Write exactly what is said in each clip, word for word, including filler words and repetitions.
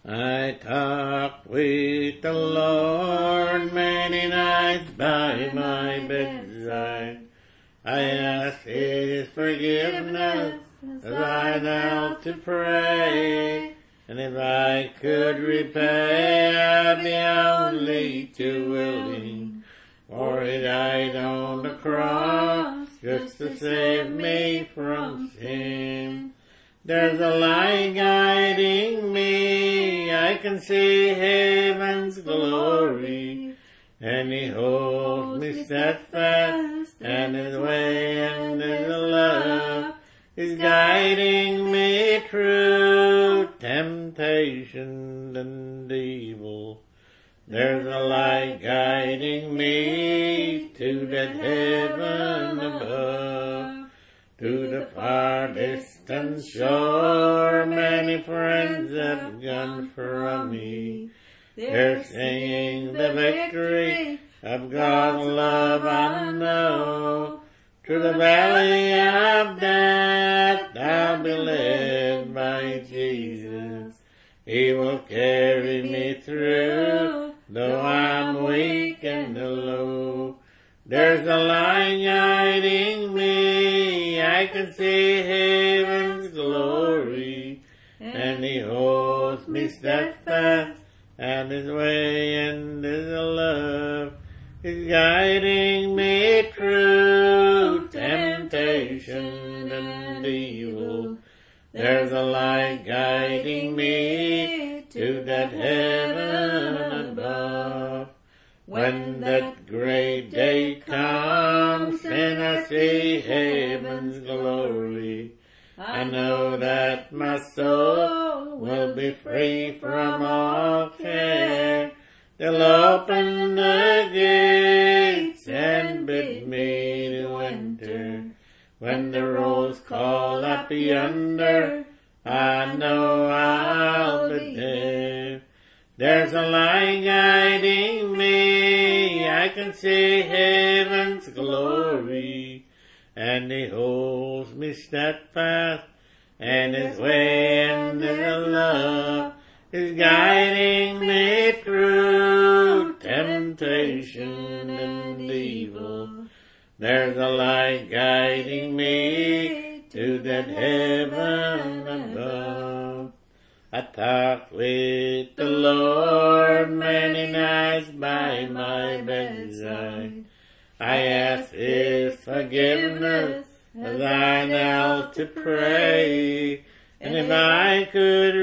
I talked with the Lord many nights by my bedside. I asked His forgiveness as I knelt to pray. And if I could repay, I'd be only too willing. For He died on the cross just to save me from sin. There's a light guiding me, I can see heaven's glory. And He holds me steadfast, and His way and His love is guiding me through temptation and evil. There's a light guiding me to that heaven above, to the far distant shore. Many friends have gone from me. They're singing the victory of God's love I know. Through the valley of death I'll be led by Jesus. He will carry me through, though I'm weak and low. There's a light guiding me, I can see heaven's glory. And He holds me steadfast, and His way and His love is guiding me through temptation and evil. There's a light guiding me to that heaven above. When that great day comes and I see heaven's glory, I know that my soul will be free from all care. They'll open the gates and bid me to enter. When the rolls call up yonder, I know I'll be there. There's a light guiding me, I can see heaven's glory. And He holds me steadfast, and His way and His love is guiding me through temptation and evil. There's a light guiding me to that heaven above. I talked with the Lord many nights by my bedside. I asked His forgiveness as I knelt to pray. And if I could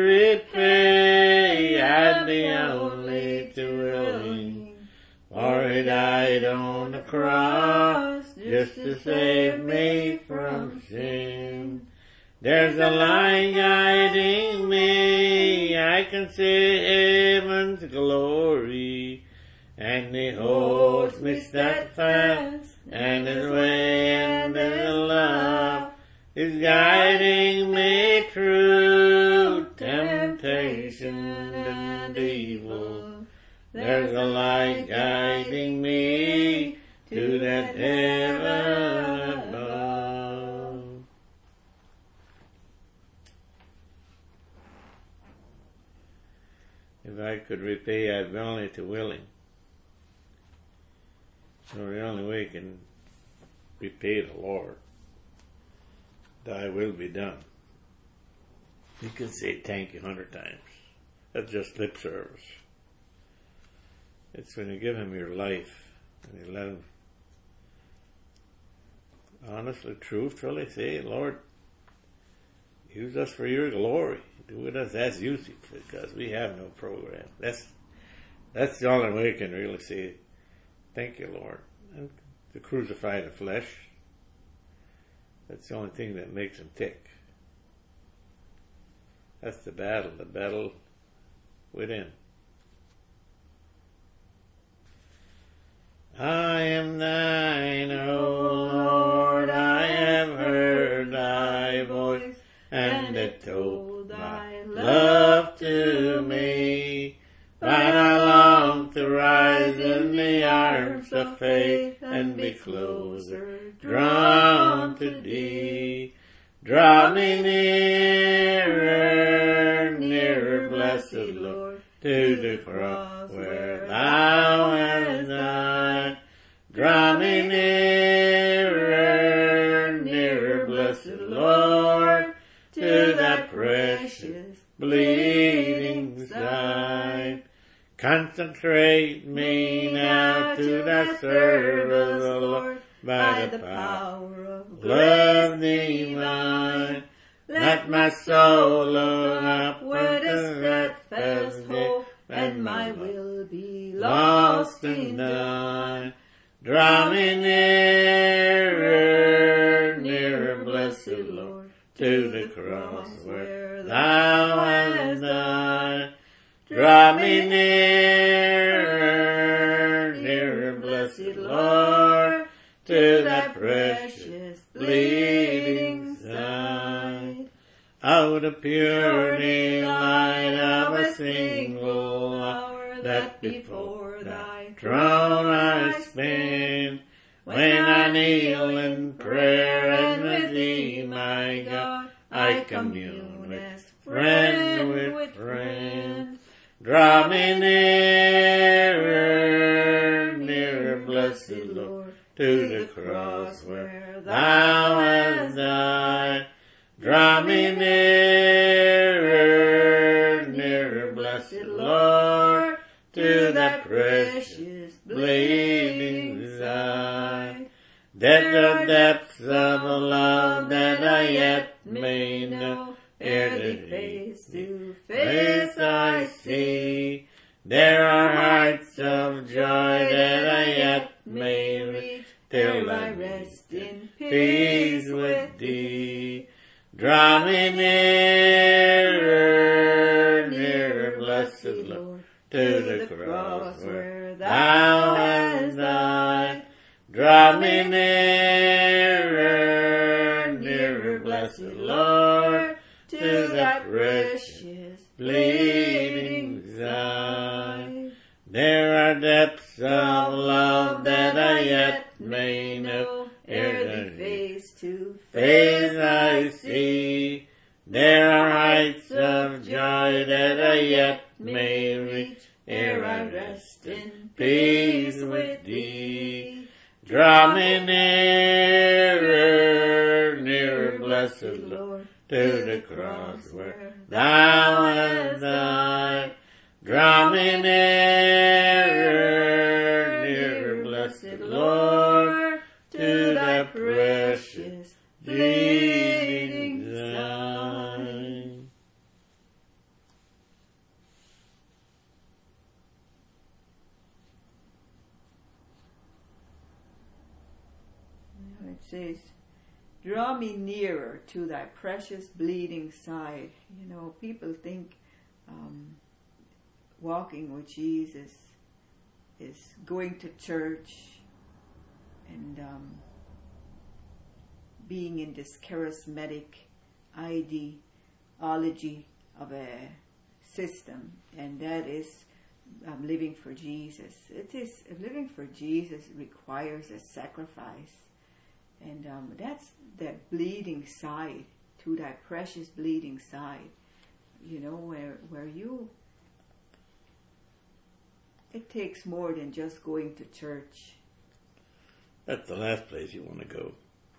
repay, I'd be only too willing. For He died on the cross just to save me from sin. There's a light guiding me, I can see heaven's glory. And He holds me steadfast, and His way and His love is guiding me through temptation and evil. There's a light guiding me to that heaven above. If I could repay, I'd be only too willing. So the only way you can repay the Lord, Thy will be done. You can say thank you a hundred times. That's just lip service. It's when you give Him your life and you let Him honestly, truthfully say, Lord, use us for your glory. Do with us as you see, because we have no program. That's that's the only way you can really say, thank you, Lord. And to crucify the flesh, that's the only thing that makes Him tick. That's the battle, the battle within. I am thine, O Lord, I have heard Thy voice, and it told Thy love to me. But I long to rise in the arms of faith and be closer drawn to Thee. Draw me nearer, nearer near, blessed Lord, to the cross where thou hast died. Draw me nearer, nearer, blessed Lord, to thy precious bleeding side. Consecrate me now to thy service, O Lord, by the power of love divine. Let my soul look up with a steadfast hope, and my will be lost in thine. Draw me nearer, nearer, blessed Lord, to the cross where thou hast died. Draw me nearer, nearer, blessed Lord, to thy precious bleeding side. Out of purity light of a single hour, that before thy throne I spend, when I kneel in prayer and with thee, my God, I commune as friend with friend. Draw me nearer, nearer, blessed Lord, to the cross where thou hast died. Draw me nearer, nearer, blessed Lord, to thy precious bleeding side. That the depths of love that I yet may know, ere the face to face I see. There are heights of joy that I yet may reach, till I rest in peace with thee. Draw me nearer, nearer, blessed Lord, to the cross where thou hast died. Draw me nearer, nearer, blessed Lord, to thy precious bleeding side. There are depths of love that I yet may know, ere the face to face I see. There are heights of joy that I yet may reach, ere I rest in peace with thee. Draw me nearer, nearer, blessed Lord, to the cross where thou hast died. Draw me nearer, nearer, blessed Lord, to thy precious bleeding side. It says, draw me nearer to thy precious bleeding side. You know, people think um, walking with Jesus is going to church and um, being in this charismatic ideology of a system, and that is um, living for Jesus. It is living for Jesus requires a sacrifice. And um, that's that bleeding side, to thy precious bleeding side, you know, where where you, it takes more than just going to church. That's the last place you want to go.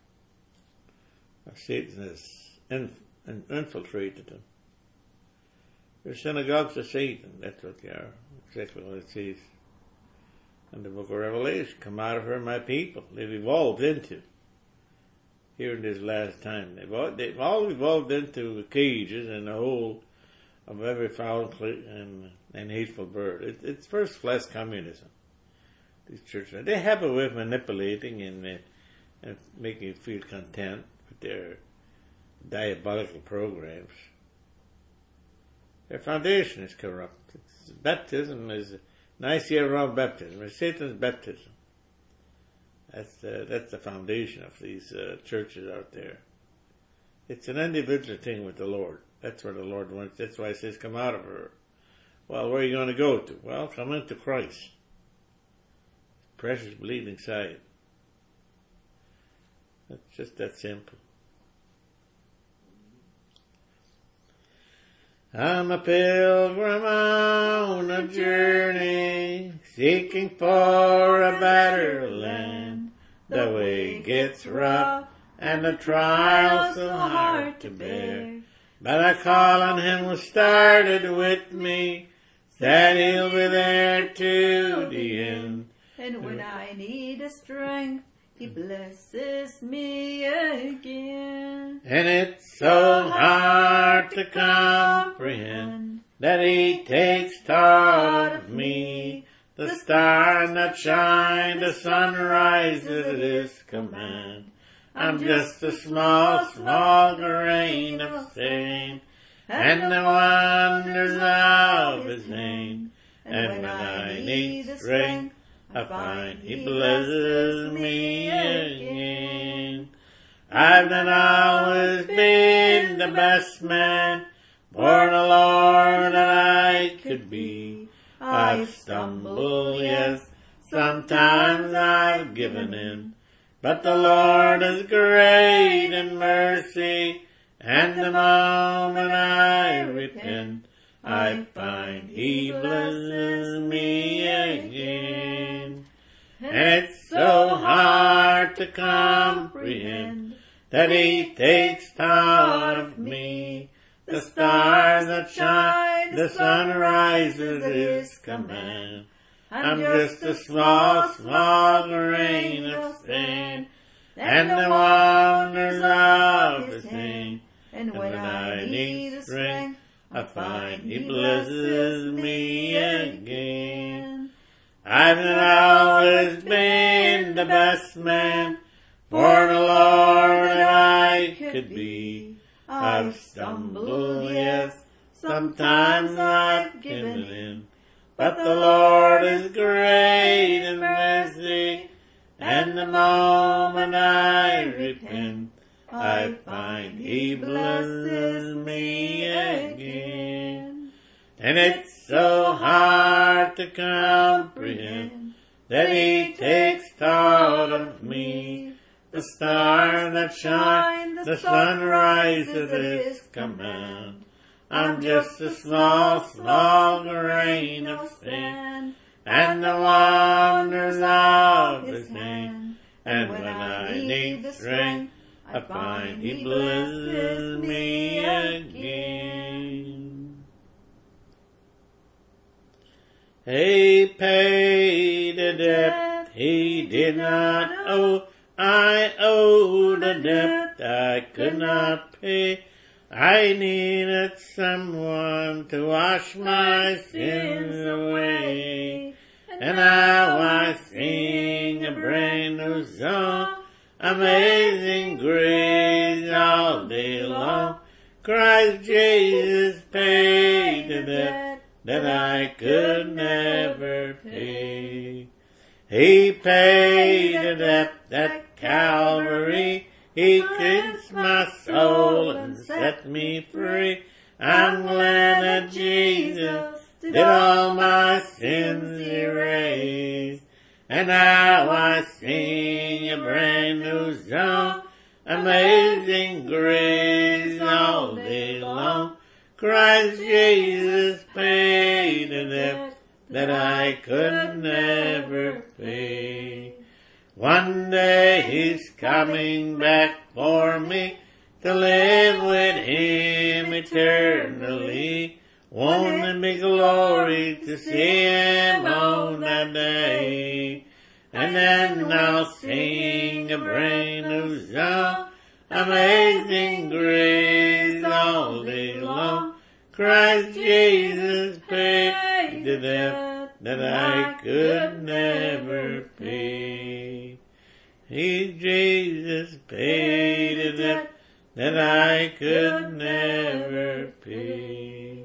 Satan has inf- infiltrated them. They're synagogues of Satan, that's what they are, exactly what it says in the book of Revelation. Come out of her, my people. They've evolved into. Here in this last time, they've all, they've all evolved into the cages and the hole of every foul and, and hateful bird. It, it's first class communism. These churches, they have a way of manipulating and, uh, and making you feel content with their diabolical programs. Their foundation is corrupt. It's, baptism is Nicaea around baptism. It's Satan's baptism. That's uh, that's the foundation of these uh, churches out there. It's an individual thing with the Lord. That's where the Lord wants. That's why He says, "Come out of her." Well, where are you going to go to? Well, come into Christ. Precious bleeding side. It's just that simple. I'm a pilgrim on a journey, seeking for a better land. The way gets rough and the trials so hard to bear, but I call on him who started with me, said he'll be there to the end. And when I need a strength, he blesses me again. And it's so hard to comprehend that he takes thought of me. The stars that shine, the sun rises at his command. I'm just a small, small grain of sand, and the wonders of his name. And when I need strength, I find he blesses me again. I've not always been the best man, born a Lord that I could be. I've stumbled, yes, sometimes I've given in, but the Lord is great in mercy, and the moment I repent, I find he blesses me again. And it's so hard to comprehend that he takes thought of me. The stars that shine, the sun rises at his command. I'm just a small, small grain of sand, and the wonders of his name. And when I need strength, I find he blesses me again. I've not always been the best man, born a Lord that I could be. I've stumbled, yes, sometimes I've given in, but the Lord is great in mercy, and the moment I repent, I find he blesses me again. And it's so hard to comprehend that he takes thought of me. The stars that shine, the sun rises at his command. I'm just a small, small grain of sand, and the wonders of his name. And when I need strength, I find he blesses me again. He paid a debt he did not owe. I owed a debt I could not pay. I needed someone to wash my sins away. And now I sing a brand new song, Amazing Grace, all day long. Christ Jesus paid the debt that I could never pay. He paid the debt at Calvary. He cleansed my soul and set me free. I'm glad that Jesus did all my sins erase. And now I sing a brand new song, Amazing Grace, all day long. Christ Jesus paid the debt that I could never pay. One day he's coming back for me to live with him eternally. Won't it be glory to see him on that day? And then I'll sing a brand new song, Amazing Grace, all day long. Christ Jesus paid the debt that I could never pay. He, Jesus, paid the debt that I could never pay.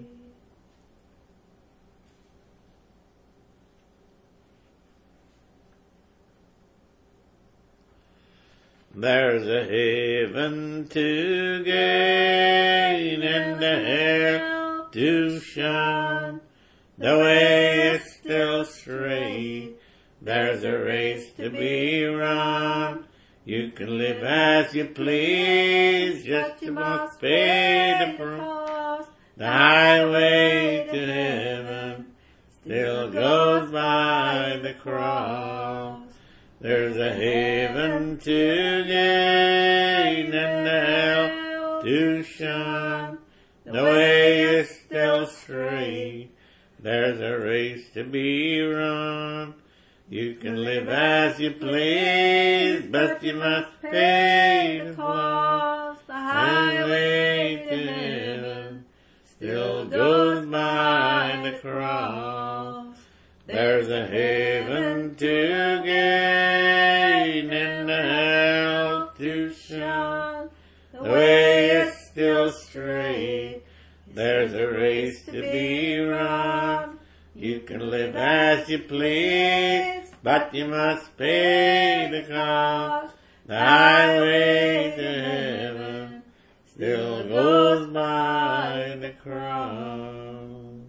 There's a heaven to gain and a hell to shun. The way is still straight. There's a race to be run. You can live as you please, just you must pay the price. the highway to heaven still goes by the cross. There's a haven to gain and a hell to shun. The way is still straight. There's a race to be run. You can live as you please, but you must pay the cost. The highway to heaven still goes by the cross. There's a haven to gain and a hell to shun. The way is still straight. There's a race to be run. You can live as you please, but you must pay the cost. The highway to heaven still goes by the cross.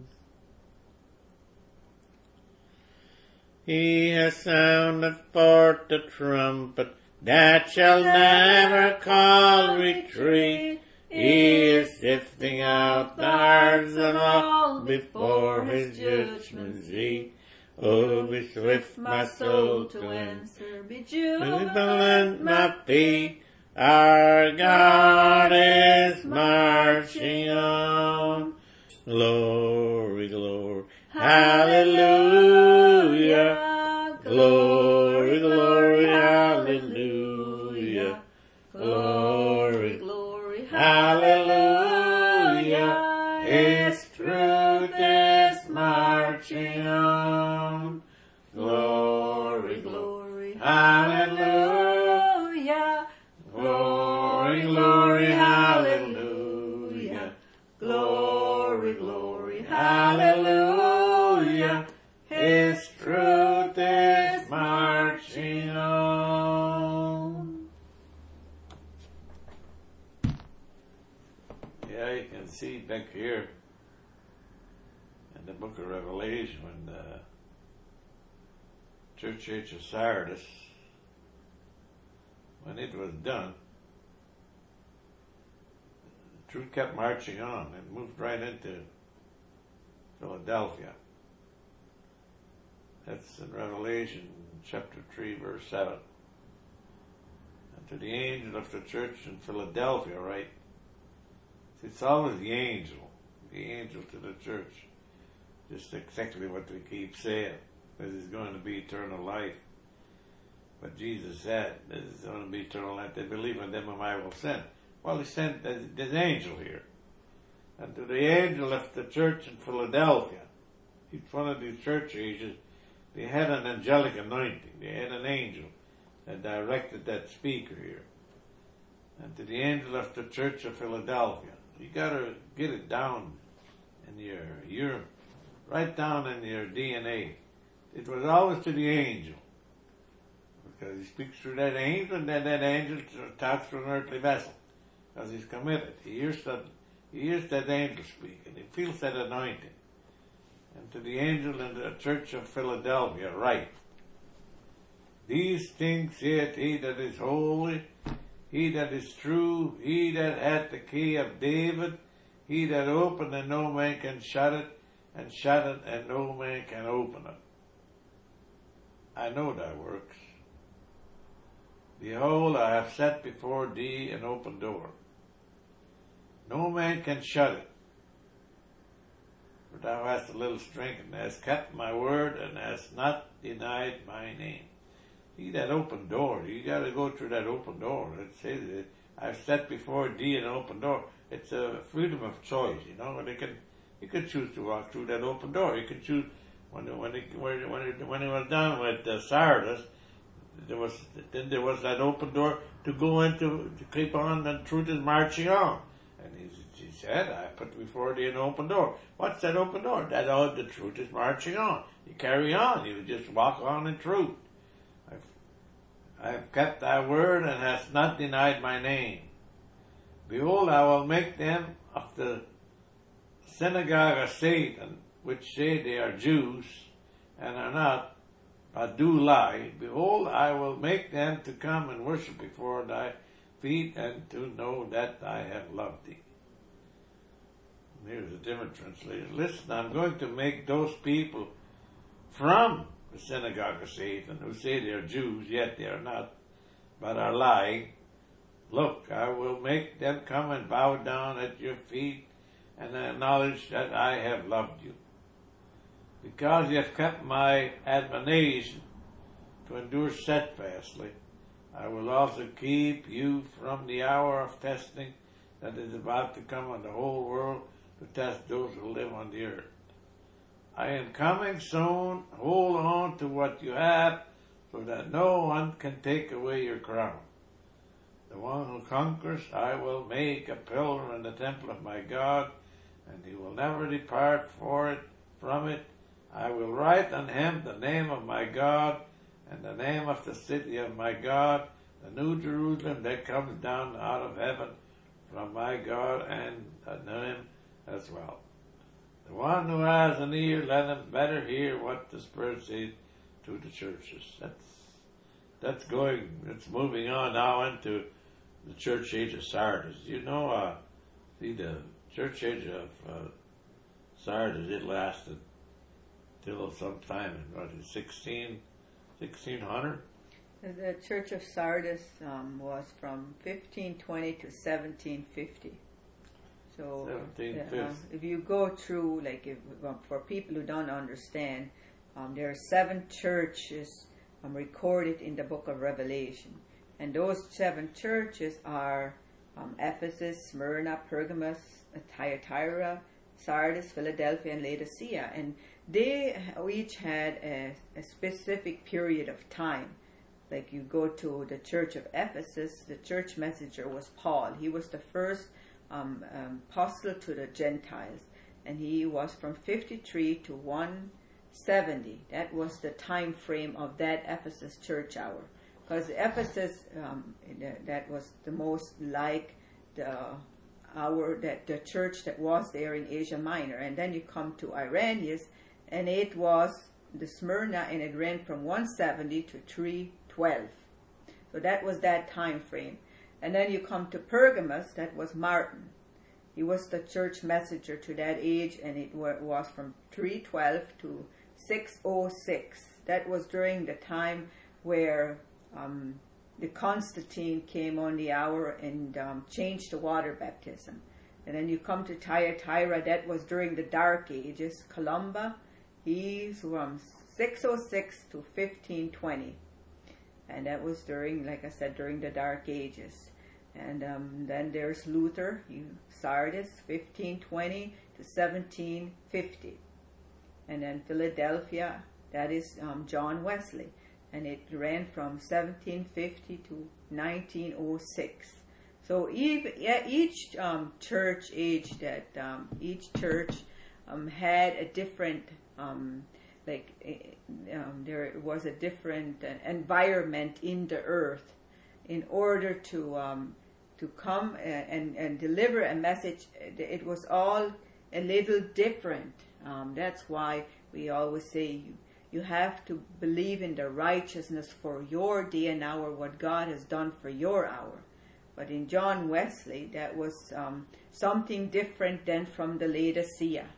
He has sounded forth the trumpet that shall never call retreat. He is sifting out the hearts of all before his judgment seat. Oh, be swift, my soul, to answer, be jubilant, my feet. Our God is marching on. Glory, glory, hallelujah. Glory, glory, hallelujah. Glory, glory, hallelujah. His truth is marching on. Glory, glory, hallelujah. Glory, glory, hallelujah. Glory, glory, hallelujah. His truth is marching on. Yeah, you can see back here in the book of Revelation when the church age of Sardis, when it was done, the truth kept marching on and moved right into Philadelphia. That's in Revelation chapter three, verse seven. And to the angel of the church in Philadelphia, right? It's always the angel, the angel to the church. Just exactly what we keep saying. This is going to be eternal life. But Jesus said, this is going to be eternal life. They believe in them whom I will send. Well, he sent this angel here. And to the angel of the church in Philadelphia, each one of these church ages, they had an angelic anointing. They had an angel that directed that speaker here. And to the angel of the church of Philadelphia, you gotta get it down in your, your, right down in your D N A. It was always to the angel. Because he speaks through that angel, and then that angel talks through an earthly vessel. Because he's committed. He hears that, he hears that angel speak, and he feels that anointing. And to the angel in the church of Philadelphia, write, these things saith he that is holy, he that is true, he that hath the key of David, he that opened and no man can shut it, and shut it and no man can open it. I know thy works. Behold, I have set before thee an open door. No man can shut it. For thou hast a little strength, and hast kept my word, and hast not denied my name. See that open door. You got to go through that open door. It says, I've set before thee an open door. It's a freedom of choice, you know. And they can, you can choose to walk through that open door. You can choose when when it, when it, when it, when it was done with uh, Sardis. There was then there was that open door to go into to keep on, and truth is marching on. And he, he said, "I put before thee an open door." What's that open door? That oh, the truth is marching on. You carry on. You just walk on in truth. I have kept thy word and hast not denied my name. Behold, I will make them of the synagogue of Satan, which say they are Jews, and are not, but do lie. Behold, I will make them to come and worship before thy feet, and to know that I have loved thee. Here's a different translation. Listen, I'm going to make those people from the synagogue of Satan, who say they are Jews, yet they are not, but are lying. Look, I will make them come and bow down at your feet and acknowledge that I have loved you. Because you have kept my admonition to endure steadfastly, I will also keep you from the hour of testing that is about to come on the whole world to test those who live on the earth. I am coming soon. Hold on to what you have so that no one can take away your crown. The one who conquers, I will make a pillar in the temple of my God, and he will never depart for it from it. I will write on him the name of my God and the name of the city of my God, the new Jerusalem that comes down out of heaven from my God, and the name as well. The one who has an ear, let him better hear what the Spirit says to the churches. That's that's going. It's moving on now into the church age of Sardis. You know, uh, see the church age of uh, Sardis. It lasted till sometime in what is sixteen, sixteen hundred. The Church of Sardis um, was from fifteen twenty to seventeen fifty. So uh, if you go through, like if, for people who don't understand, um, there are seven churches um, recorded in the book of Revelation. And those seven churches are um, Ephesus, Smyrna, Pergamos, Thyatira, Sardis, Philadelphia, and Laodicea. And they each had a, a specific period of time. Like you go to the church of Ephesus, the church messenger was Paul. He was the first um, um, apostle to the Gentiles, and he was from fifty-three to one seventy. That was the time frame of that Ephesus church hour. Because Ephesus, um, that was the most like the hour that the church that was there in Asia Minor. And then you come to Irenaeus, and it was the Smyrna, and it ran from one seventy to three twelve. So that was that time frame. And then you come to Pergamos, that was Martin. He was the church messenger to that age, and it was from three twelve to six oh six. That was during the time where um, the Constantine came on the hour and um, changed the water baptism. And then you come to Thyatira, that was during the Dark Ages. Columba, he's from six oh six to fifteen twenty. And that was during, like I said, during the Dark Ages. And um, then there's Luther, Sardis, fifteen twenty to seventeen fifty. And then Philadelphia, that is um, John Wesley. And it ran from seventeen fifty to nineteen oh six. So each, each um, church age, that um, each church um, had a different um like um, there was a different uh, environment in the earth in order to um, to come and, and deliver a message. It was all a little different. Um, that's why we always say you, you have to believe in the righteousness for your day and hour, what God has done for your hour. But in John Wesley, that was um, something different than from the Laodicea.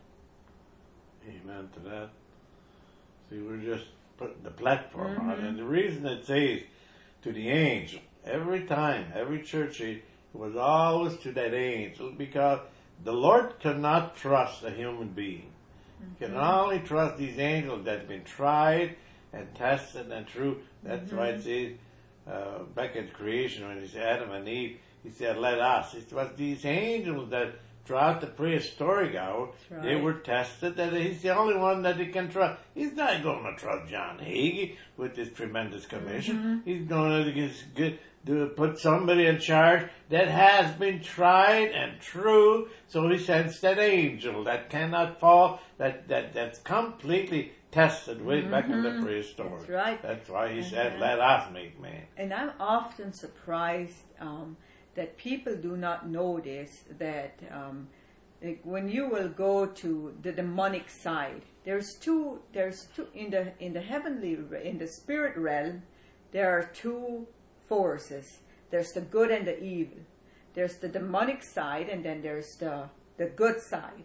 Amen to that. See, we're just putting the platform mm-hmm. on. And the reason it says to the angel, every time, every church age, it was always to that angel, because the Lord cannot trust a human being. Mm-hmm. He can only trust these angels that have been tried and tested and true. That's mm-hmm. why it says uh, back at creation, when he said Adam and Eve, he said, let us. It was these angels that throughout the prehistoric hour, right. they were tested, that he's the only one that he can trust. He's not going to trust John Hagee with this tremendous commission. Mm-hmm. He's going to get, get, do, put somebody in charge that has been tried and true. So he sends that angel that cannot fall, that, that that's completely tested way mm-hmm. back in the prehistoric. That's right. That's why he and said, uh, let us make man. And I'm often surprised um, that people do not know this, that um, like when you will go to the demonic side, there's two, there's two, in the, in the heavenly, in the spirit realm, there are two forces. There's the good and the evil. There's the demonic side, and then there's the, the good side.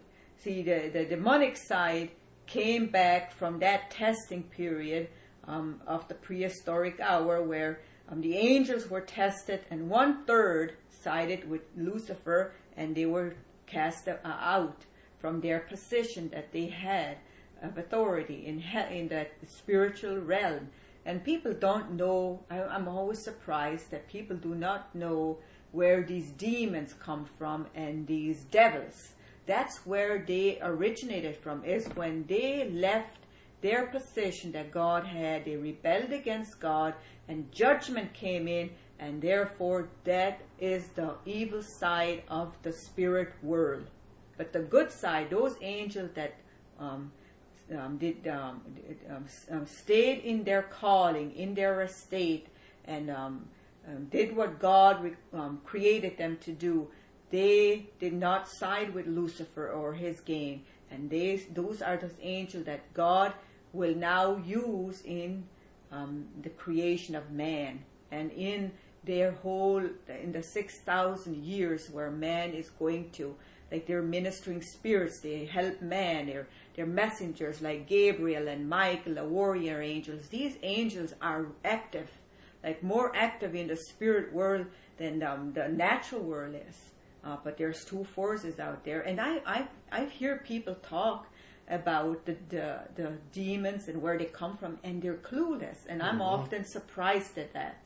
see, the, the demonic side came back from that testing period um, of the prehistoric hour where um, the angels were tested and one third sided with Lucifer and they were cast uh, out from their position that they had of authority in he- in that spiritual realm. And people don't know, I, I'm always surprised that people do not know where these demons come from and these devils. That's where they originated from, is when they left their position that God had. They rebelled against God and judgment came in, and therefore that is the evil side of the spirit world. But the good side, those angels that um, um, did um, did, um, um, stayed in their calling, in their estate, and um, um, did what God re- um, created them to do, they did not side with Lucifer or his game. And they, those are those angels that God will now use in um, the creation of man and in their whole, in the six thousand years where man is going to, like they're ministering spirits, they help man, they're, they're messengers like Gabriel and Michael, the warrior angels. These angels are active, like more active in the spirit world than um, the natural world is. Uh, but there's two forces out there. And I, I, I hear people talk about the, the, the demons and where they come from, and they're clueless. And I'm mm-hmm. often surprised at that.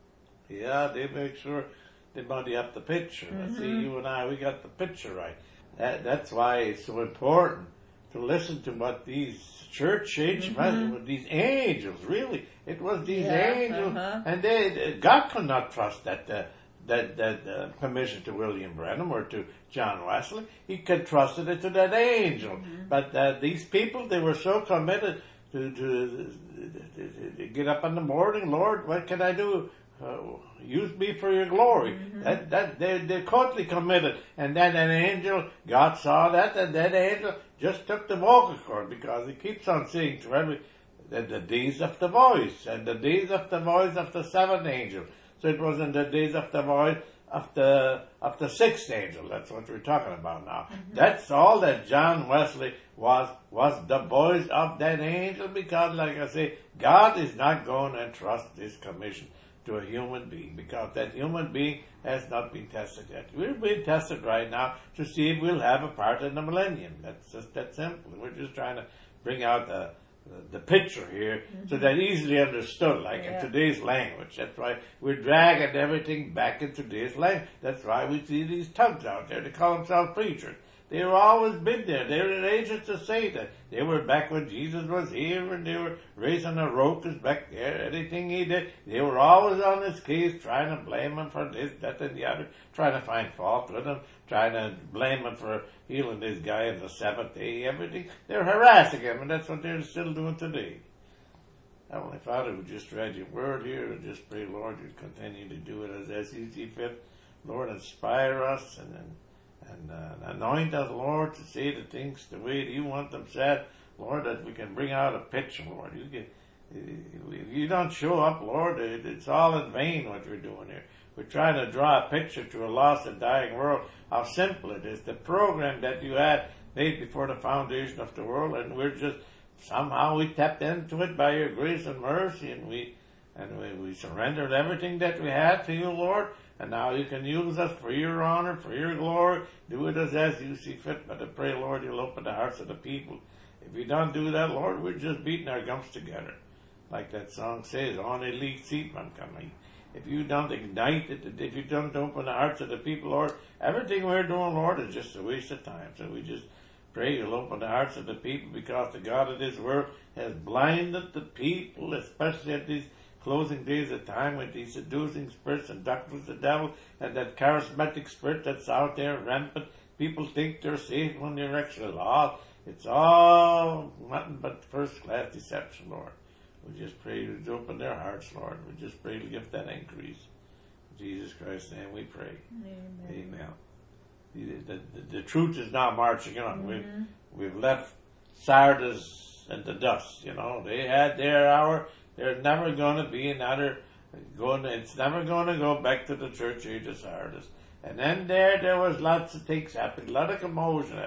Yeah, they make sure they muddy up the picture. Mm-hmm. See, you and I, we got the picture right. That, that's why it's so important to listen to what these church age, mm-hmm. these angels, really, it was these yeah, angels, uh-huh. and they, God could not trust that uh, that that uh, commission to William Branham or to John Wesley. He could trust it to that angel. Mm-hmm. But uh, these people, they were so committed to, to, to, to get up in the morning, Lord, what can I do? Uh, use me for your glory. Mm-hmm. That that they they're totally committed. And then an angel, God saw that, and that angel just took the vocal cord, because he keeps on saying to every the, the days of the voice and the days of the voice of the seventh angel. So it was in the days of the voice of the of the sixth angel. That's what we're talking about now. Mm-hmm. That's all that John Wesley was was the voice of that angel, because, like I say, God is not going to entrust this commission to a human being, because that human being has not been tested yet. We're being tested right now to see if we'll have a part in the millennium. That's just that simple. We're just trying to bring out the the, the picture here, mm-hmm. so that easily understood, like yeah. in today's language. That's why we're dragging everything back in today's language. That's why we see these tugs out there. They call themselves preachers. They were always been there. They were agents to Satan. They were back when Jesus was here, and they were raising the rockers back there. Anything he did, they were always on his case, trying to blame him for this, that, and the other, trying to find fault with him, trying to blame him for healing this guy on the seventh day, everything. They're harassing him, and that's what they're still doing today. Heavenly Father, we just read your word here, and just pray, Lord, you'd continue to do it as, as you see fit. Lord, inspire us, and then And uh, anoint us, Lord, to say the things the way that you want them said, Lord, that we can bring out a picture, Lord. You can, if you don't show up, Lord, it, it's all in vain what we're doing here. We're trying to draw a picture to a lost and dying world, how simple it is. The program that you had made before the foundation of the world, and we're just, somehow we tapped into it by your grace and mercy, and we, and we, we surrendered everything that we had to you, Lord. And now you can use us for your honor, for your glory. Do it as, as you see fit. But I pray, Lord, you'll open the hearts of the people. If you don't do that, Lord, we're just beating our gums together. Like that song says, on a leak seat man coming. If you don't ignite it, if you don't open the hearts of the people, Lord, everything we're doing, Lord, is just a waste of time. So we just pray you'll open the hearts of the people, because the God of this world has blinded the people, especially at these closing days of time, with these seducing spirits and doctrines of the devil, and that charismatic spirit that's out there rampant. People think they're safe when they're actually lost. It's all nothing but first-class deception, Lord. We just pray you to open their hearts, Lord. We just pray to give that increase. In Jesus Christ's name we pray. Amen. Amen. The, the, the, the truth is now marching on. Mm-hmm. We've, we've left Sardis in the dust, you know. They had their hour. There's never going to be another going. To, it's never going to go back to the church age of Sardis. And then there, there was lots of things happening, a lot of commotion happening.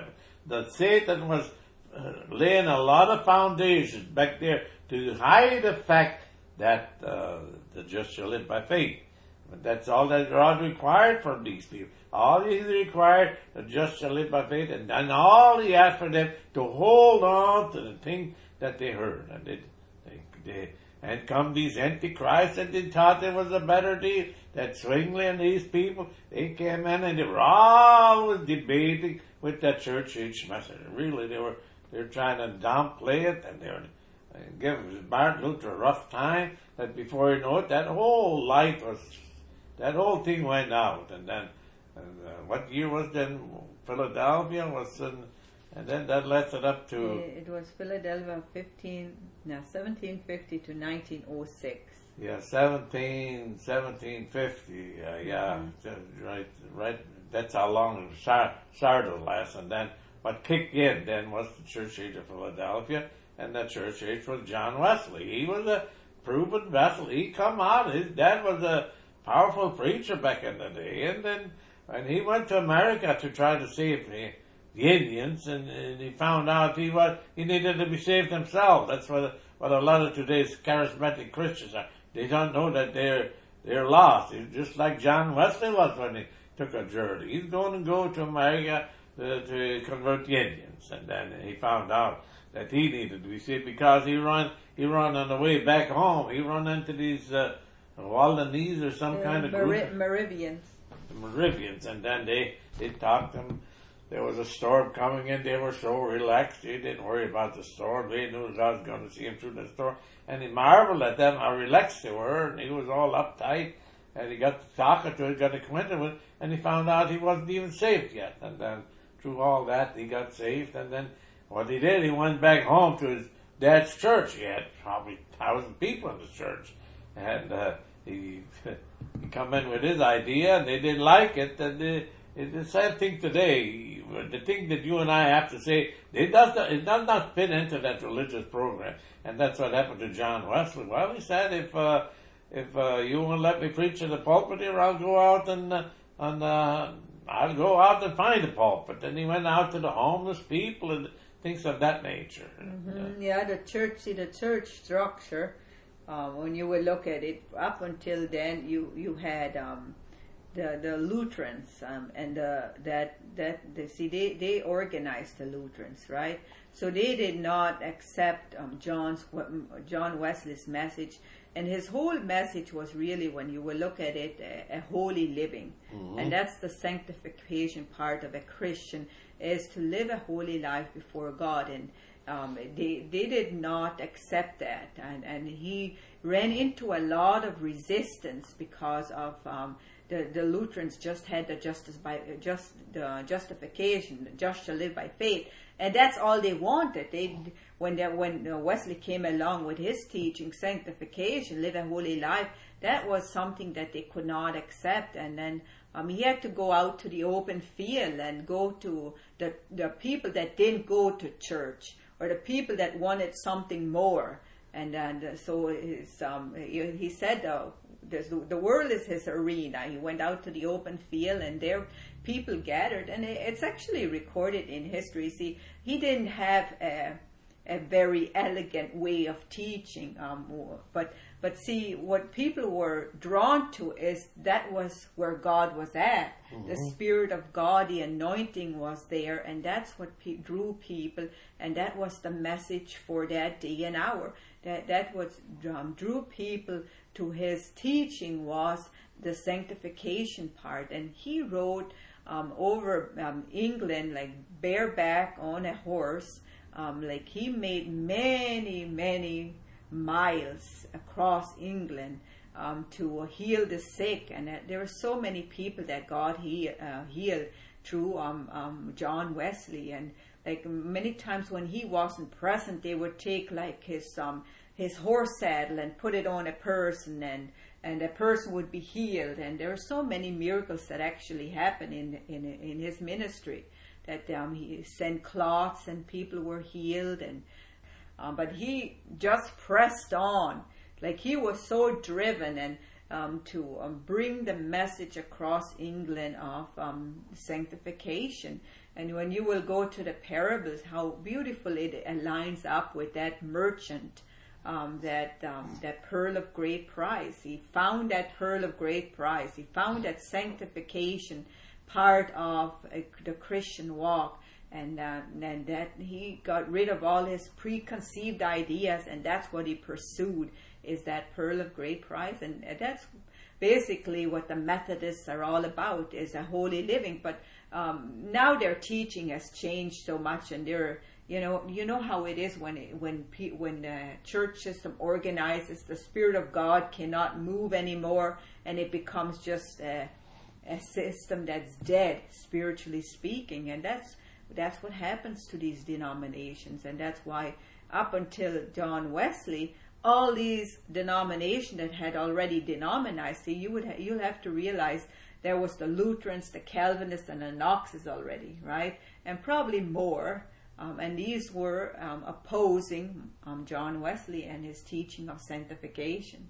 that Satan was uh, laying a lot of foundations back there to hide the fact that uh, the just shall live by faith. But that's all that God required from these people. All He required, the just shall live by faith, and, and all He asked for them to hold on to the thing that they heard. And they, they, they and come these antichrists, and they thought there was a better deal. That Zwingli and these people, they came in and they were always debating with that church age message. Really, they were they were trying to downplay it, and they were uh, give Martin Luther a rough time. That before you know it, that whole life was, that whole thing went out. And then, and, uh, what year was then? Philadelphia was in, and then that led it up to. It was Philadelphia fifteen, no, seventeen fifty to nineteen oh six. Yeah, seventeen, seventeen fifty. Uh, yeah, Mm-hmm. right, right. That's how long it started last. And then what kicked in then was the Church Age of Philadelphia, and the Church Age was John Wesley. He was a proven vessel. He come out. His dad was a powerful preacher back in the day, and then when he went to America to try to save the, the Indians, and, and he found out he was he needed to be saved himself. That's what what a lot of today's charismatic Christians are. They don't know that they're they're lost. It's just like John Wesley was when he took a journey. He's going to go to America to, to convert the Indians, and then he found out that he needed to be saved because he run he run on the way back home. He run into these uh, Waldenese or some Uh, kind of Meri- group, Moravians. the Moravians, and then they they talked to him. There was a storm coming in. They were so relaxed. They didn't worry about the storm. They knew God was going to see him through the storm. And he marveled at them how relaxed they were. And he was all uptight. And he got to talking to it, got acquainted with it. And he found out he wasn't even saved yet. And then through all that, he got saved. And then what he did, he went back home to his dad's church. He had probably a thousand people in the church. And uh, he, he come in with his idea, and they didn't like it. And they, it's the same thing today. The thing that you and I have to say, it does not, it does not fit into that religious program. And that's what happened to John Wesley. Well, he said, if uh, if uh, you won't let me preach in the pulpit here, I'll go out and uh, and uh, I'll go out and find a pulpit. And he went out to the homeless people and things of that nature. Mm-hmm. Yeah, the church, see the church structure. Uh, when you will look at it, up until then, you you had. Um, The, the Lutherans um, and the, that that the, see they, they organized the Lutherans, right? So they did not accept um, John's John Wesley's message, and his whole message was really, when you will look at it, a, a holy living, mm-hmm. and that's the sanctification part of a Christian, is to live a holy life before God, and um, they they did not accept that, and and he ran into a lot of resistance because of. Um, The, the Lutherans just had the justice by just the justification, the just shall live by faith, and that's all they wanted. They when they, when Wesley came along with his teaching, sanctification, live a holy life, that was something that they could not accept. And then um, he had to go out to the open field and go to the the people that didn't go to church, or the people that wanted something more. And and uh, so his, um, he, he said. Uh, The, the world is his arena. He went out to the open field, and there people gathered, and it's actually recorded in history. See, he didn't have a, a very elegant way of teaching, um, but but see, what people were drawn to is that was where God was at. Mm-hmm. The Spirit of God, the anointing was there, and that's what pe- drew people, and that was the message for that day and hour. That that was um, drew people to his teaching was the sanctification part. And he rode um, over um, England like bareback on a horse. Um, like he made many, many miles across England um, to heal the sick. And uh, there were so many people that God he, uh, healed through um, um, John Wesley. And like many times when he wasn't present, they would take like his um, his horse saddle and put it on a person, and and a person would be healed. And there are so many miracles that actually happen in in in his ministry, that um, he sent cloths and people were healed. And um, but he just pressed on, like he was so driven, and um, to um, bring the message across England of um, sanctification. And when you will go to the parables, how beautiful it aligns up with that merchant, um, that um, that pearl of great price. He found that pearl of great price. He found that sanctification part of uh, the Christian walk. And, uh, and that he got rid of all his preconceived ideas, and that's what he pursued, is that pearl of great price. And that's basically what the Methodists are all about, is a holy living. But um, now their teaching has changed so much, and they're, you know, you know how it is when it, when pe- when the church system organizes, the Spirit of God cannot move anymore, and it becomes just a, a system that's dead, spiritually speaking. And that's That's what happens to these denominations, and that's why up until John Wesley, all these denominations that had already denominized, see, you would ha- you'll have to realize there was the Lutherans, the Calvinists, and the Knoxes already, right? And probably more, um, and these were um, opposing um, John Wesley and his teaching of sanctification.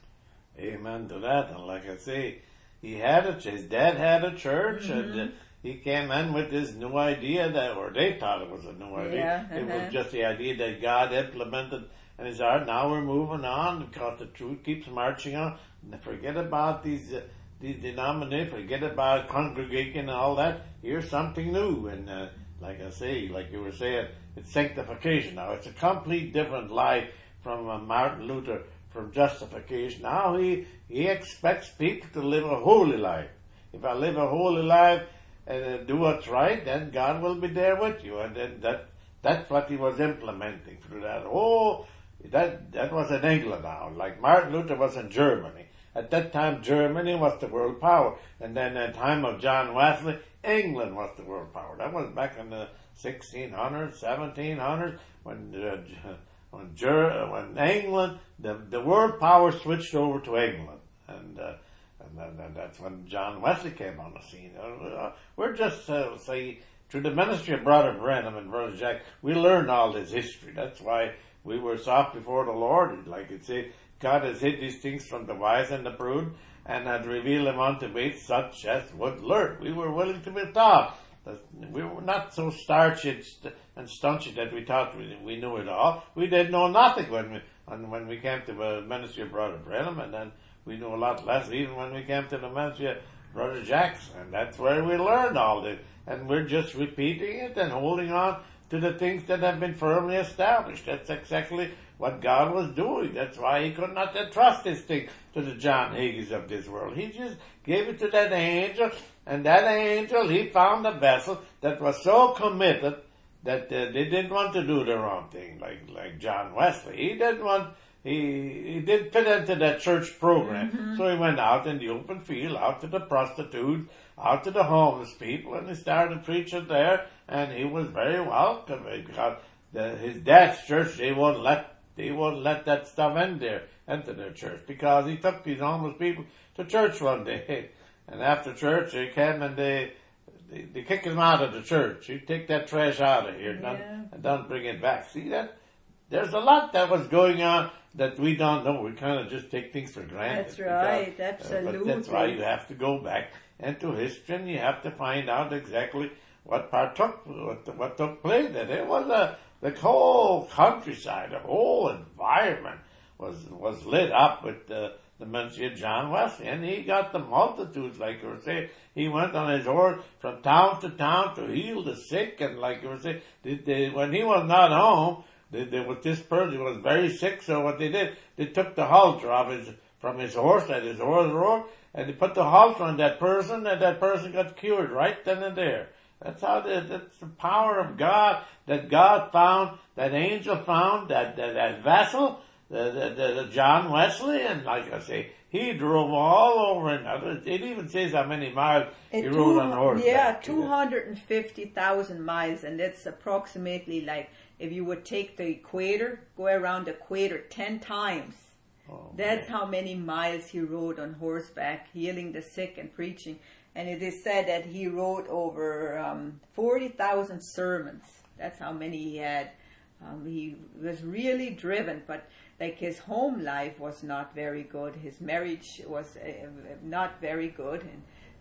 Amen to that. And like I say, he had a, his dad had a church, mm-hmm. and uh, he came in with this new idea that, or they thought it was a new idea. Yeah, uh-huh. It was just the idea that God implemented in his heart. Now we're moving on because the truth keeps marching on. And forget about these uh, these denominations. Forget about congregating and all that. Here's something new. And uh, like I say, like you were saying, it's sanctification now. It's a complete different life from uh, Martin Luther, from justification. Now he he expects people to live a holy life. If I live a holy life and uh, do what's right, then God will be there with you. And then that that's what he was implementing through that. Oh, that that was in England now. Like Martin Luther was in Germany. At that time, Germany was the world power. And then at the time of John Wesley, England was the world power. That was back in the sixteen hundreds, seventeen hundreds, when uh, when, Ger- when England, the, the world power switched over to England. And uh, and, then, and that's when John Wesley came on the scene. Uh, we're just, uh, say, through the ministry of Brother Branham and Brother Jack, we learned all this history. That's why we were soft before the Lord. Like it say, God has hid these things from the wise and the prudent, and had revealed them unto me, such as would learn. We were willing to be taught. We were not so starchy and staunchy that we thought we, we knew it all. We didn't know nothing when we when we came to the ministry of Brother Branham, and then we knew a lot less even when we came to the ministry of Brother Jackson. And that's where we learned all this. And we're just repeating it and holding on to the things that have been firmly established. That's exactly what God was doing. That's why he could not entrust this thing to the John Hagees of this world. He just gave it to that angel, and that angel, he found a vessel that was so committed that uh, they didn't want to do the wrong thing, like like John Wesley. He didn't want, he, he didn't fit into that church program. Mm-hmm. So he went out in the open field, out to the prostitutes, out to the homeless people, and he started preaching there, and he was very welcome because the, his dad's church, they won't let They won't let that stuff in there, into their church, because he took these homeless people to church one day. And after church, they came and they, they, they kicked him out of the church. You take that trash out of here, yeah. and don't bring it back. See that? There's a lot that was going on that we don't know. We kind of just take things for granted. That's right, because, absolutely. Uh, but that's why you have to go back into history, and you have to find out exactly what partook, what, what took place. And it was a, the whole countryside, the whole environment was was lit up with the, the ministry of John Wesley. And he got the multitudes, like you were saying. He went on his horse from town to town to heal the sick. And like you were saying, they, they, when he was not home, they, they, with this person who was very sick, so what they did, they took the halter off his, from his horse, that his horse rode, and they put the halter on that person, and that person got cured right then and there. That's how the, that's the power of God, that God found, that angel found, that, that, that vessel, the, the, the John Wesley, and like I say, he drove all over, and it even says how many miles he it rode two, on horseback. Yeah, two hundred fifty thousand miles, and that's approximately like, if you would take the equator, go around the equator ten times. Oh, that's man. How many miles he rode on horseback, healing the sick and preaching. And it is said that he wrote over um, forty thousand sermons. That's how many he had. Um, he was really driven, but like his home life was not very good. His marriage was uh, not very good. And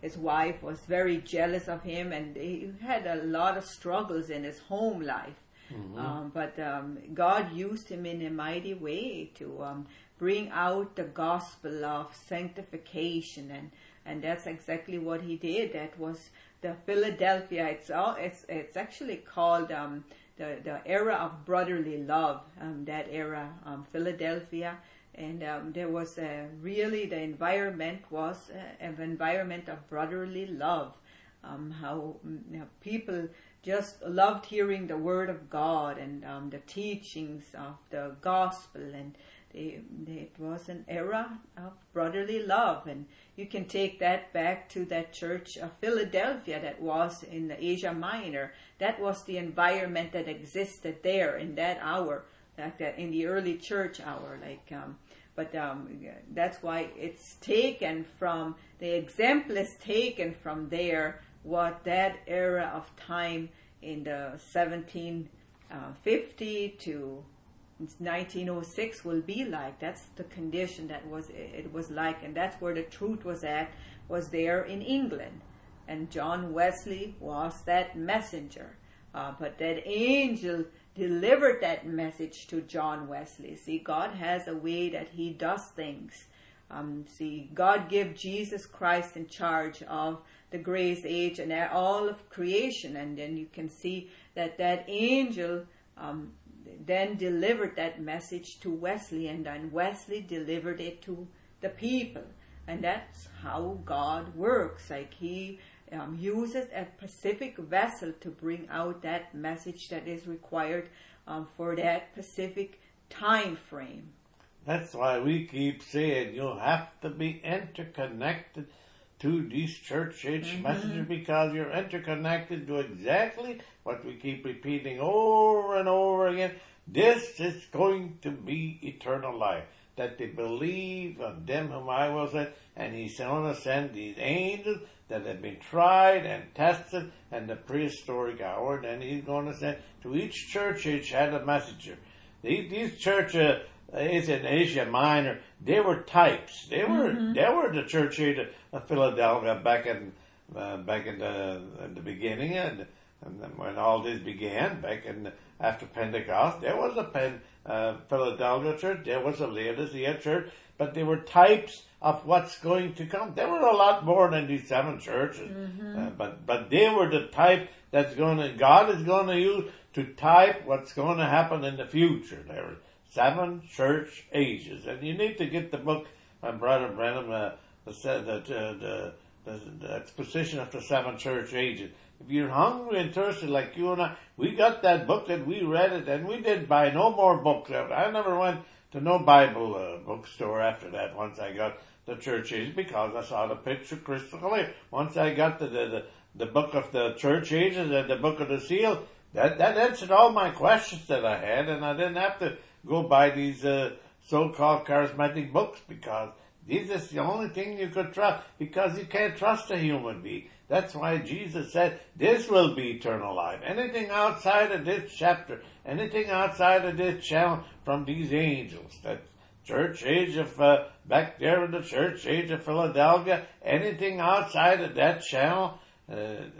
his wife was very jealous of him, and he had a lot of struggles in his home life. Mm-hmm. Um, but um, God used him in a mighty way to um, bring out the gospel of sanctification, and, and that's exactly what he did. That was the Philadelphia. It's all, it's it's actually called um, the the era of brotherly love. Um, that era, um, Philadelphia. And um, there was uh, really, the environment was uh, an environment of brotherly love. Um, how you know, people just loved hearing the word of God and um, the teachings of the gospel. And they, they, it was an era of brotherly love. And you can take that back to that church of Philadelphia that was in the Asia Minor. That was the environment that existed there in that hour. Like that in the early church hour, like, um, but um, that's why it's taken from, the example is taken from there, what that era of time in the seventeen fifty to nineteen oh six will be like. That's the condition that was it was like, and that's where the truth was at, was there in England. And John Wesley was that messenger. Uh, but that angel delivered that message to John Wesley. See, God has a way that he does things. Um, see, God gave Jesus Christ in charge of the grace age and all of creation. And then you can see that that angel um, then delivered that message to Wesley, and then Wesley delivered it to the people. And that's how God works. Like he um, uses a specific vessel to bring out that message that is required um, for that specific time frame. That's why we keep saying you have to be interconnected to these church age mm-hmm. messages, because you're interconnected to exactly what we keep repeating over and over again. This is going to be eternal life, that they believe on them whom I will send, and he's going to send these angels that have been tried and tested in the prehistoric hour, and then he's going to send to each church age had a messenger. These, these churches uh, is in Asia Minor, they were types. They were mm-hmm. they were the church age of Philadelphia back in uh, back in the in the beginning, and, and when all this began back in after Pentecost, there was a Pen, uh, Philadelphia church, there was a Laodicea church, but they were types of what's going to come. There were a lot more than these seven churches, mm-hmm. uh, but but they were the type that's going to God is going to use to type what's going to happen in the future. There were seven church ages, and you need to get the book from Brother Brenham, uh, the, the, the, the, the exposition of the seven church ages. If you're hungry and thirsty like you and I, we got that book and we read it, and we didn't buy no more books. I never went to no Bible uh, bookstore after that once I got the church ages, because I saw the picture crystal clear. Once I got the, the, the, the book of the church ages and the book of the seal, that, that answered all my questions that I had, and I didn't have to go buy these uh, so-called charismatic books, because this is the only thing you could trust, because you can't trust a human being. That's why Jesus said, this will be eternal life. Anything outside of this chapter, anything outside of this channel from these angels, that church age of, uh, back there in the church age of Philadelphia, anything outside of that channel, uh,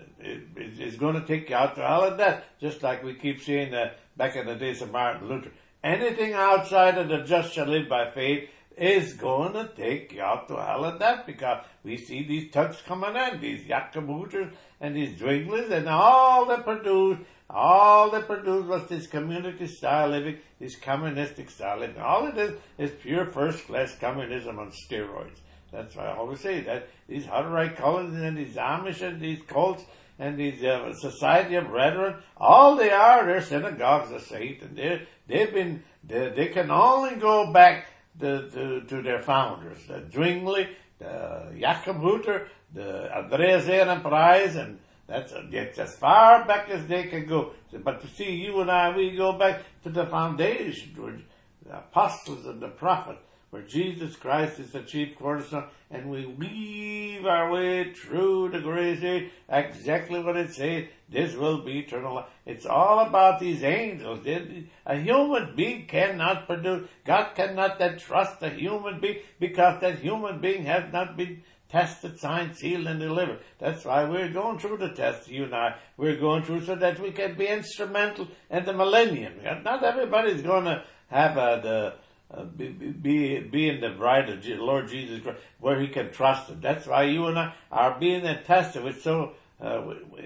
is, is going to take you out to hell and death. Just like we keep saying that back in the days of Martin Luther. Anything outside of the just shall live by faith is going to take you out to hell and death, because we see these thugs coming in, these Jacobuters and these Zwinglers, and all they produce, all they produce was this community style living, this communistic style living. All it is is pure first class communism on steroids. That's why I always say that these Hutterite colonies and these Amish and these cults and these uh, Society of Brethren, all they are, they're synagogues of Satan. They they've been they, they can only go back to, to, to their founders, the Zwingli, the Jakob Hutter, the Andreas Ehrenpreis, and that's, that's as far back as they can go. But to see you and I, we go back to the foundation, where the apostles and the prophets, where Jesus Christ is the chief cornerstone, and we weave our way through the grace age, exactly what it says, this will be eternal life. It's all about these angels. A human being cannot produce, God cannot then trust a human being, because that human being has not been tested, signed, sealed, and delivered. That's why we're going through the test, you and I. We're going through so that we can be instrumental in the millennium. Not everybody's going to have a, the, uh, be, be, be in the bride of the Lord Jesus Christ, where he can trust him. That's why you and I are being tested with so, uh,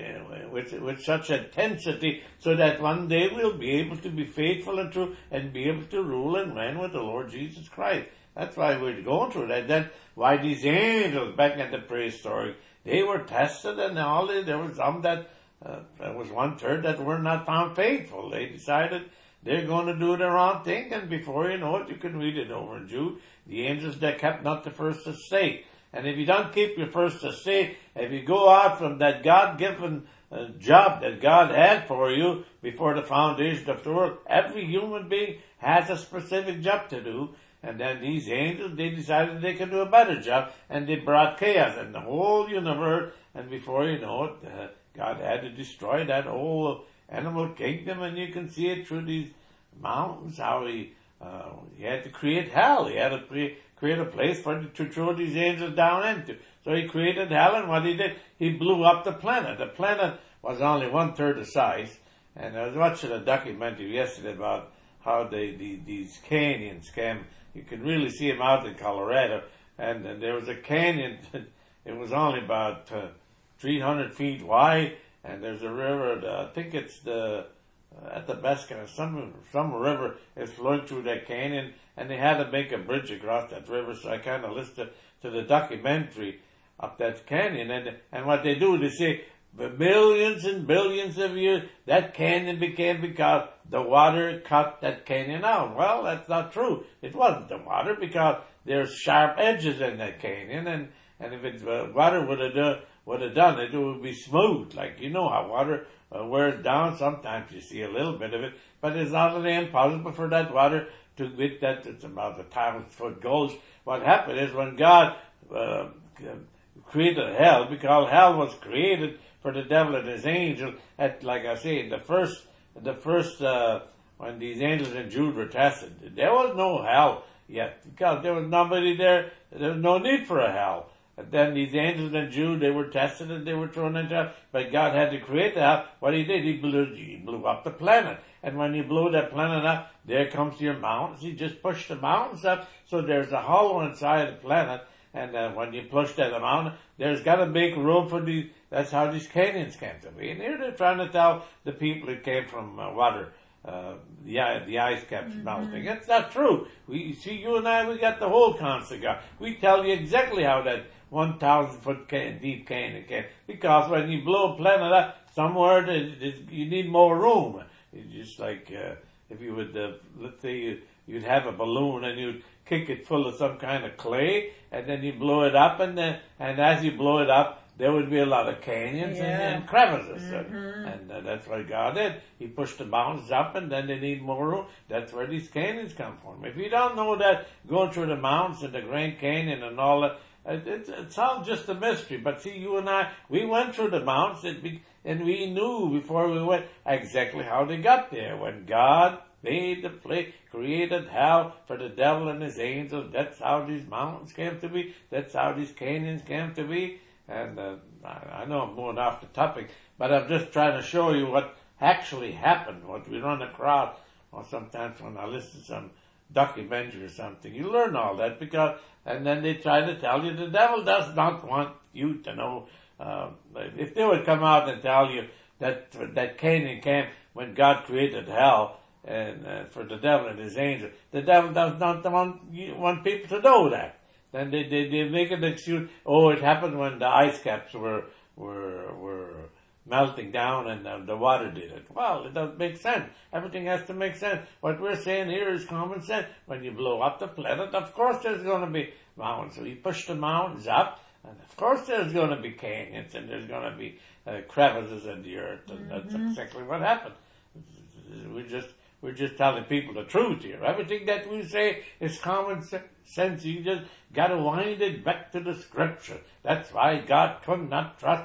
with, with such intensity, so that one day we'll be able to be faithful and true and be able to rule and reign with the Lord Jesus Christ. That's why we're going through that. That's why these angels back in the prehistoric, they were tested, and all the, there was some that, uh, there was one third that were not found faithful. They decided they're going to do the wrong thing, and before you know it, you can read it over in Jude. The angels that kept not the first estate. And if you don't keep your first estate, if you go out from that God-given uh, job that God had for you before the foundation of the world, every human being has a specific job to do. And then these angels, they decided they could do a better job, and they brought chaos in the whole universe, and before you know it, uh, God had to destroy that whole animal kingdom, and you can see it through these mountains, how he, uh, he had to create hell. He had to pre- create a place for to throw these angels down into. So he created hell, and what he did, he blew up the planet. The planet was only one third the size, and I was watching a documentary yesterday about how they, the, these canyons came. You can really see them out in Colorado, and, and there was a canyon. It was only about uh, three hundred feet wide, and there's a river. The, I think it's the uh, at the best kind of some some river is flowing through that canyon, and they had to make a bridge across that river. So I kind of listened to the documentary up that canyon, and and what they do, they say, for millions and billions of years, that canyon became because the water cut that canyon out. Well, that's not true. It wasn't the water, because there's sharp edges in that canyon, and, and if it, uh, water would have done, would have done it, it would be smooth. Like, you know how water uh, wears down. Sometimes you see a little bit of it, but it's not really impossible for that water to get that. It's about a thousand foot gulch. What happened is when God uh, created hell, because hell was created for the devil and his angels, at, like I say, in the first, the first, uh, when these angels in Jude were tested, there was no hell yet, because there was nobody there, there was no need for a hell. And then these angels in Jude, they were tested and they were thrown into hell, but God had to create the hell. What he did, he blew, he blew up the planet. And when you blew that planet up, there comes your mountains. He just pushed the mountains up, so there's a hollow inside the planet. And uh, when you push that amount, there's got to make room for these. That's how these canyons came to be. And here they're trying to tell the people it came from uh, water. Uh, the, the ice kept mm-hmm. melting. It's not true. We see, you and I, we got the whole constant God. We tell you exactly how that one thousand foot can, deep canyon came. Because when you blow a planet up, somewhere there's, there's, you need more room. It's just like uh, if you would, uh, let's say you, you'd have a balloon and you'd kick it full of some kind of clay, and then you blow it up, and then, and as you blow it up, there would be a lot of canyons yeah. and, and crevices. Mm-hmm. And uh, that's what God did. He pushed the mountains up, and then they need more room. That's where these canyons come from. If you don't know that, going through the mountains and the Grand Canyon and all that, it, it, it's all just a mystery. But see, you and I, we went through the mountains, and we, and we knew before we went exactly how they got there. When God made the place, created hell for the devil and his angels. That's how these mountains came to be. That's how these canyons came to be. And uh, I, I know I'm going off the topic, but I'm just trying to show you what actually happened, what we run across. Or sometimes when I listen to some documentary or something, you learn all that, because, and then they try to tell you the devil does not want you to know. Uh, if they would come out and tell you that that canyon came when God created hell, and uh, for the devil and his angels, the devil does not want, want people to know that. Then they, they, they make an excuse, oh, it happened when the ice caps were, were, were melting down and uh, the water did it. Well, it doesn't make sense. Everything has to make sense. What we're saying here is common sense. When you blow up the planet, of course there's going to be mountains. So you push the mountains up, and of course there's going to be canyons, and there's going to be uh, crevices in the earth, and mm-hmm. that's exactly what happened. We just, We're just telling people the truth here. Everything that we say is common sense. You just got to wind it back to the scripture. That's why God could not trust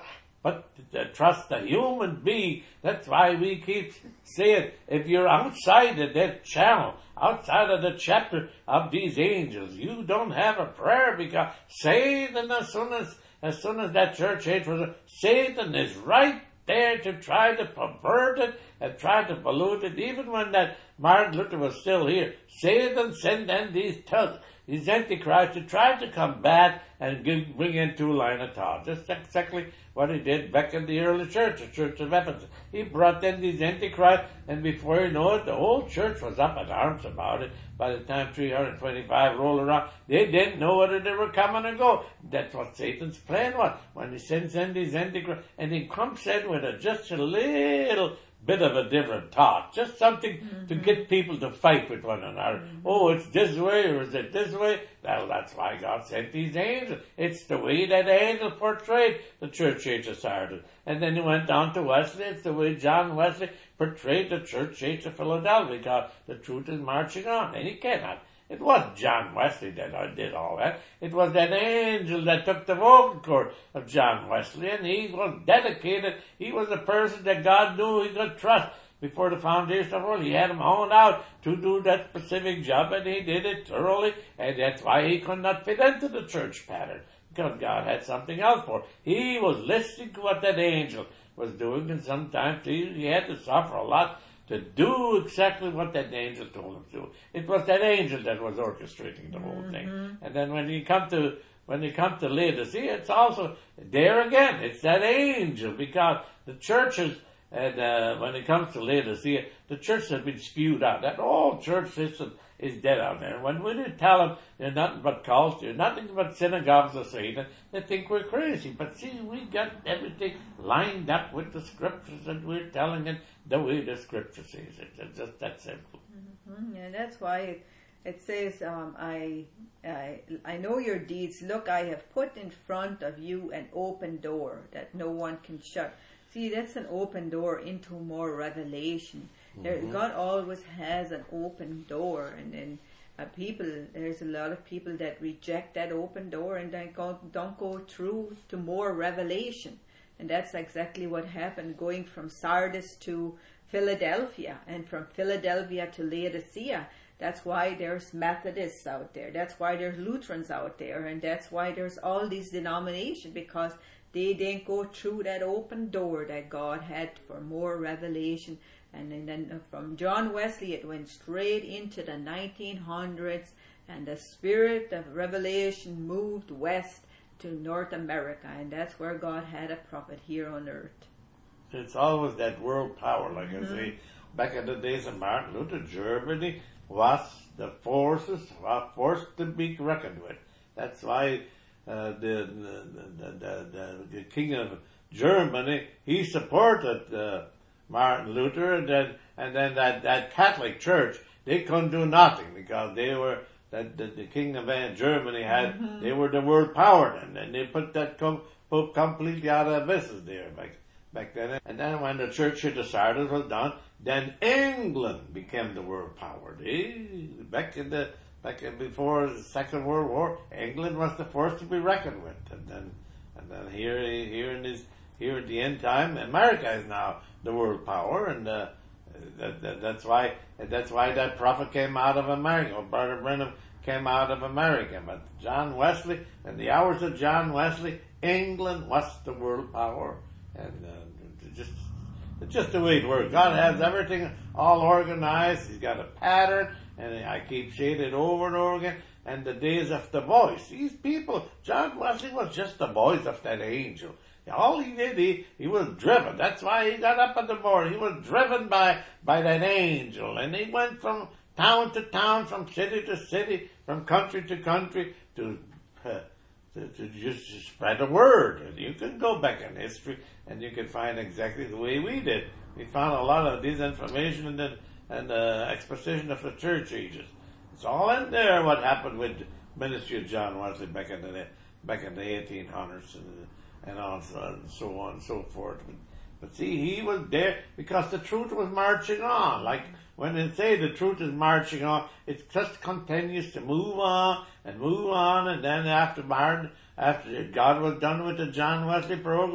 but to trust the human being. That's why we keep saying, if you're outside of that channel, outside of the chapter of these angels, you don't have a prayer, because Satan, as soon as, as soon as that church age was, Satan is right there to try to pervert it and try to pollute it. Even when that Martin Luther was still here, Satan sent in these thugs, these antichrists, to try to combat and give, bring in two line of thought. Just exactly what he did back in the early church, the Church of Ephesus. He brought in these antichrists, and before you know it, the whole church was up in arms about it. By the time three hundred twenty-five rolled around, they didn't know whether they were coming or go. That's what Satan's plan was, when he sends in these antichrists, and he comes in with a, just a little bit of a different thought, just something mm-hmm. to get people to fight with one another. Mm-hmm. Oh, it's this way, or is it this way? Well, that's why God sent these angels. It's the way that angel portrayed the church age of Sardis. And then he went down to Wesley. It's the way John Wesley portrayed the church age of Philadelphia, because the truth is marching on, and he cannot. It wasn't John Wesley that did all that. It was that angel that took the vocal cord of John Wesley, and he was dedicated. He was a person that God knew he could trust before the foundation of the world. He had him honed out to do that specific job, and he did it thoroughly, and that's why he could not fit into the church pattern, because God had something else for him. He was listening to what that angel was doing, and sometimes he, he had to suffer a lot to do exactly what that angel told him to do. It was that angel that was orchestrating the whole mm-hmm. thing. And then when you come to when you come to Laodicea, it's also there again. It's that angel, because the churches, and uh, when it comes to Laodicea, the church has been spewed out. That whole church system is dead out there. When we tell them they're nothing but cults, they're nothing but synagogues of Satan, they think we're crazy. But see, we got everything lined up with the scriptures, and we're telling it the way the scripture says it. It's just that simple. Mm-hmm. And that's why it, it says, um, I, I, I know your deeds. Look, I have put in front of you an open door that no one can shut. See, that's an open door into more revelation. There, mm-hmm. God always has an open door, and then uh, people, there's a lot of people that reject that open door and they go, don't go through to more revelation. And that's exactly what happened, going from Sardis to Philadelphia, and from Philadelphia to Laodicea. That's why there's Methodists out there. That's why there's Lutherans out there, and that's why there's all these denominations, because they didn't go through that open door that God had for more revelation. And then from John Wesley, it went straight into the nineteen hundreds, and the spirit of revelation moved west to North America, and that's where God had a prophet here on earth. It's always that world power, like mm-hmm. I say. Back in the days of Martin Luther, Germany was the forces, was forced to be reckoned with. That's why uh, the, the, the, the, the King of Germany, he supported uh, Martin Luther, and then and then that, that Catholic Church, they couldn't do nothing, because they were that the, the King of Germany had mm-hmm. they were the world power, and then they put that com- Pope completely out of business there back back then. And then when the Church of the Sardis was done, then England became the world power. They, back in the back in, before the Second World War, England was the first to be reckoned with, and then and then here here in this here at the end time, America is now the world power, and uh, that, that, that's why that's why that prophet came out of America, or Brother Brenham came out of America. But John Wesley, in the hours of John Wesley, England was the world power, and uh, just it's just the way it works. God has everything all organized. He's got a pattern, and I keep saying it over and over again. And the days of the voice, these people, John Wesley was just the voice of that angel. All he did, he, he was driven. That's why he got up in the morning. He was driven by, by that angel. And he went from town to town, from city to city, from country to country, to, uh, to, to just spread the word. And you can go back in history, and you can find exactly the way we did. We found a lot of this information in the, in the exposition of the church ages. It's all in there, what happened with the ministry of John Wesley back in the, back in the eighteen hundreds. And, and on and so on and so forth. But, but see, he was there because the truth was marching on. Like when they say the truth is marching on, it just continues to move on and move on. And then after Martin, after God was done with the John Wesley program,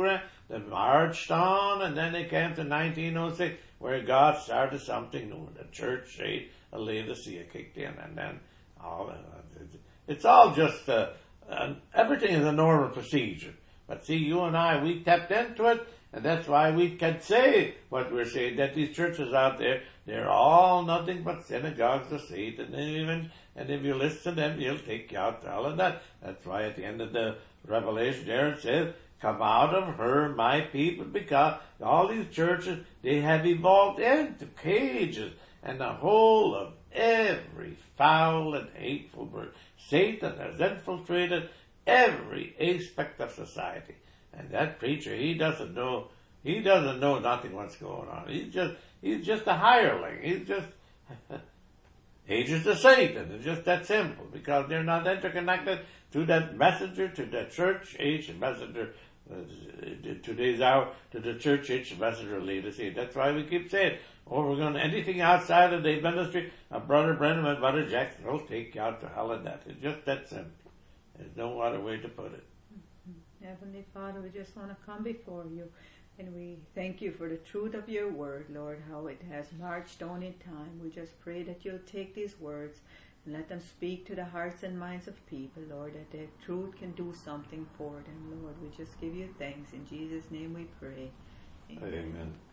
they marched on, and then they came to nineteen oh six, where God started something new. The church age of Laodicea kicked in, and then all it's all just uh, uh, everything is a normal procedure. But see, you and I, we tapped into it, and that's why we can say what we're saying, that these churches out there, they're all nothing but synagogues of Satan, and even, and if you listen to them, he'll take you out to all of that. That's why at the end of the Revelation there it says, come out of her, my people, because all these churches, they have evolved into cages, and the whole of every foul and hateful word. Satan has infiltrated every aspect of society. And that preacher, he doesn't know, he doesn't know nothing what's going on. He's just, he's just a hireling. He's just, he's just a Satan. It's just that simple, because they're not interconnected to that messenger, to the church age messenger, uh, today's hour, to the church age messenger leader. See, that's why we keep saying, oh, we're going to, anything outside of the ministry, uh, Brother Brenham and Brother Jackson will take you out to hell and that. It's just that simple. There's no other way to put it. Heavenly Father, we just want to come before you, and we thank you for the truth of your word, Lord, how it has marched on in time. We just pray that you'll take these words and let them speak to the hearts and minds of people, Lord, that the truth can do something for them, Lord. We just give you thanks. In Jesus' name we pray. Amen. Amen.